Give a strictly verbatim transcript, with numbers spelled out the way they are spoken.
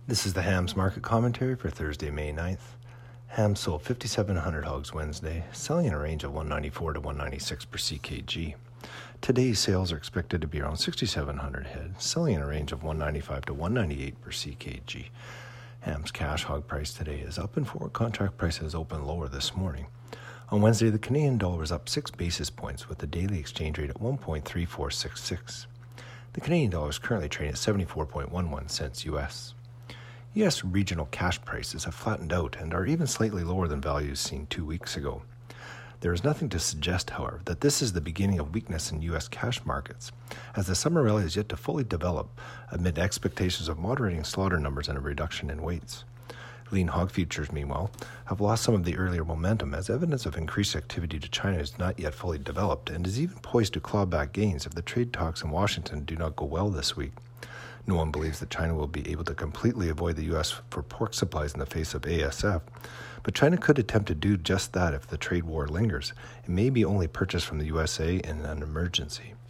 This is the Hams market commentary for Thursday, May ninth. Hams sold fifty-seven hundred hogs Wednesday, selling in a range of one ninety-four to one ninety-six per C K G. Today's sales are expected to be around sixty-seven hundred head, selling in a range of one ninety-five to one ninety-eight per C K G. Hams cash hog price today is up and forward contract prices opened lower this morning. On Wednesday, the Canadian dollar was up six basis points with the daily exchange rate at one point three four six six. The Canadian dollar is currently trading at seventy-four point one one cents U S. U S regional cash prices have flattened out and are even slightly lower than values seen two weeks ago. There is nothing to suggest, however, that this is the beginning of weakness in U S cash markets, as the summer rally is yet to fully develop amid expectations of moderating slaughter numbers and a reduction in weights. Lean hog futures, meanwhile, have lost some of the earlier momentum as evidence of increased activity to China is not yet fully developed and is even poised to claw back gains if the trade talks in Washington do not go well this week. No one believes that China will be able to completely avoid the U S for pork supplies in the face of A S F, but China could attempt to do just that if the trade war lingers and maybe only purchase from the U S A in an emergency.